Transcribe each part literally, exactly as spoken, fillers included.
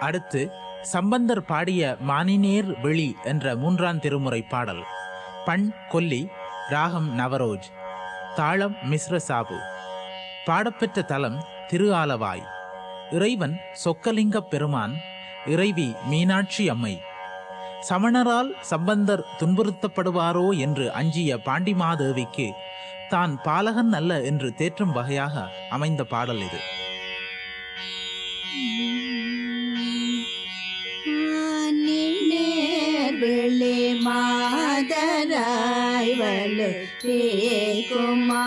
அடுத்து சம்பந்தர் பாடிய மானினேர் வெளி என்ற மூன்றாம் திருமுறை பாடல். பண் கொல்லி, ராகம் நவரோஜ், தாளம் மிஸ்ர சாபு. பாடப்பெற்ற தலம் திரு ஆலவாய். இறைவன் சொக்கலிங்க பெருமான், இறைவி மீனாட்சி அம்மை. சமணரால் சம்பந்தர் துன்புறுத்தப்படுவாரோ என்று அஞ்சிய பாண்டிமாதேவிக்கு தான் பாலகன் அல்ல என்று தேற்றும் வகையாக அமைந்த பாடல் இது. வெளி மாதராய் வலுமா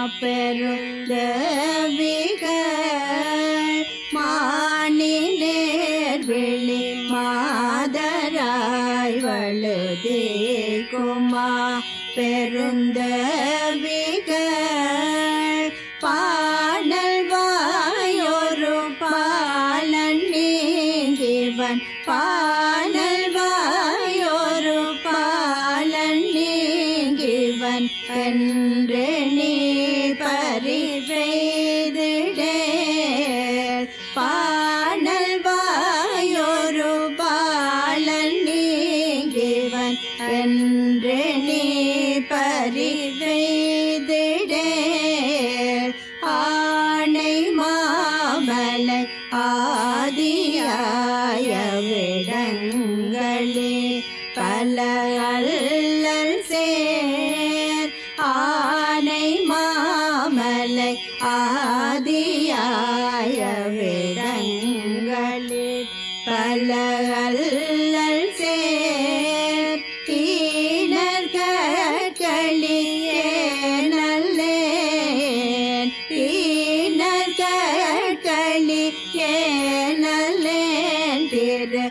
பெருந்தவிகள் மானினேர் வெளி மாதராய் வலுமா பெருந்தவிகள் பாடல் வாயொரு பாலன் நீங்கிவன் பாடல் வாயொரு பாலன் நீங்கிவன் என்று நீ பறிவெய்திடேல் பாடல் வாயொரு பாலன் நீங்கிவன் என்று நீ பறிவெய்திடேல் ஆணை மாமலை ஆதியாய விடங்களே பல அல்லல் சேர் ஆணை மாமலை ஆதியாய விடங்களே பல அல்லல் சேர் ஈனர் கட்களியே நல்லேன் ஈனர் கட்களியே நல்லேன் திரு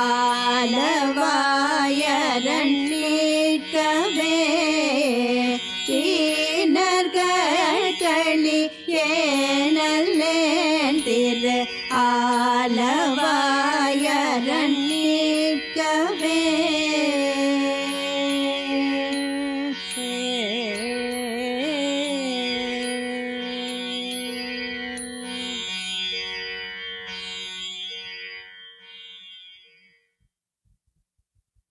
ஆலவாயரன் நீக்கவே ஈனர் கட்களியே நல்லேன் திரு ஆலவாயரன் நீக்கவே